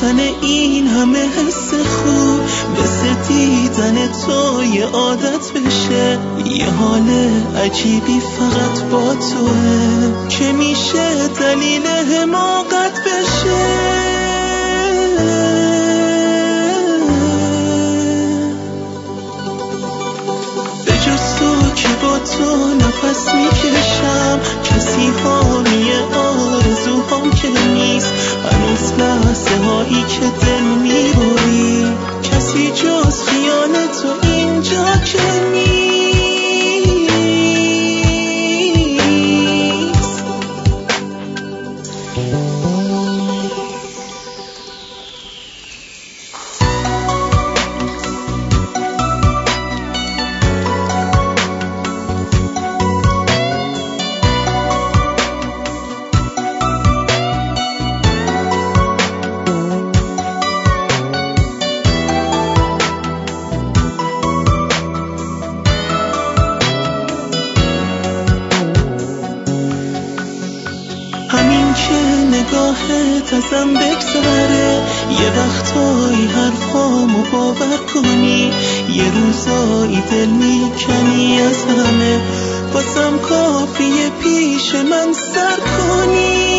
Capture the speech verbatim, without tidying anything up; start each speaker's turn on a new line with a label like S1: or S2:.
S1: داشتن این همه حس خوب مثل دیدن تو یه عادت بشه، یه حال عجیبی فقط با توه که میشه دلیل حماقت بشه. که با تو نفس میکشم، کسی حامی آرزوهام که نیست، هنوز لحظه هایی که دل میبری، کسی جز خیال تو اینجا که نیست. همین که نگاهت ازم بگذره، یه وقتایی حرفامو باور کنی، یه روزایی دل میکنی از همه، واسم کافیه پیش من سر کنی.